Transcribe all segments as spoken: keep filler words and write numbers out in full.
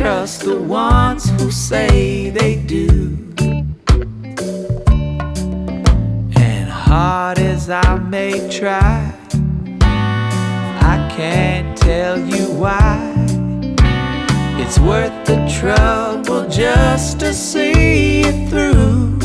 trust the ones who say they do. And hard as I may try, I can't tell you why. It's worth the trouble just to see it through.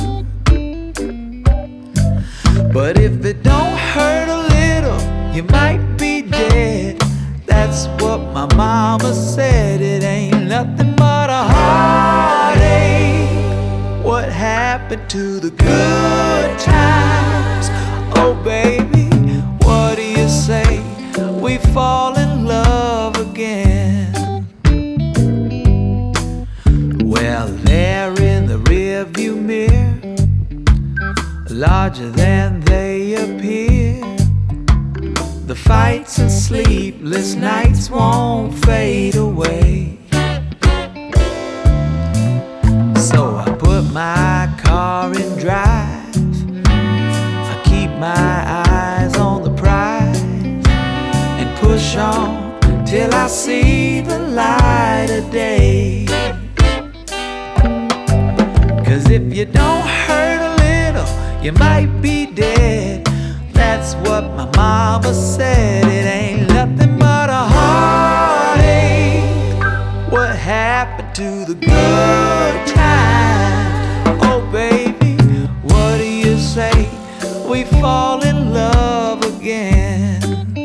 But if it don't hurt a little, you might be dead. That's what my mama said. It ain't nothing but a heartache. What happened to the good times? Oh baby, what do you say we fall in love again? Well, there in the rearview mirror, larger than they appear, the fights and sleepless nights won't fade away. So I put my car in drive, I keep my eyes on the prize, and push on till I see the light of day. Cause if you don't hurt a little, you might be dead. That's what my mama said. It ain't nothing but a heartache. What happened to the good times? Oh baby, what do you say we fall in love again?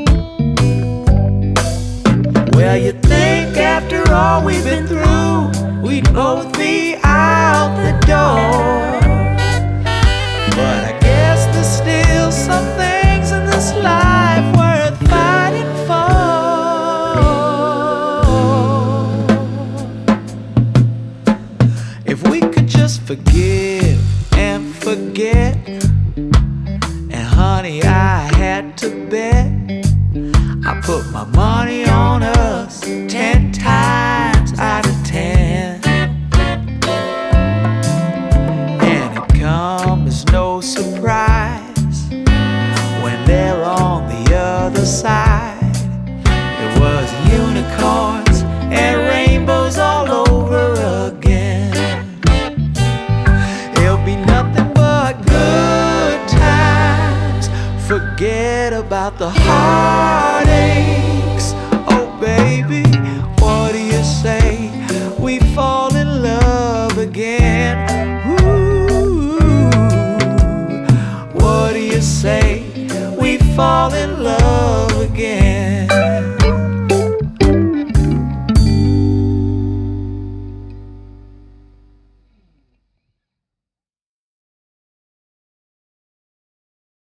Well, you think after all we've been through, we'd both be out the door. But I guess there's still some things in this life worth fighting for. If we could just forgive and forget, and honey, I had to bet, I put my money on us ten times out of ten. And it comes no surprise when they're on the other side. It was unicorns and rainbows all over again. It'll be nothing but good times. Forget about the heartaches, oh baby.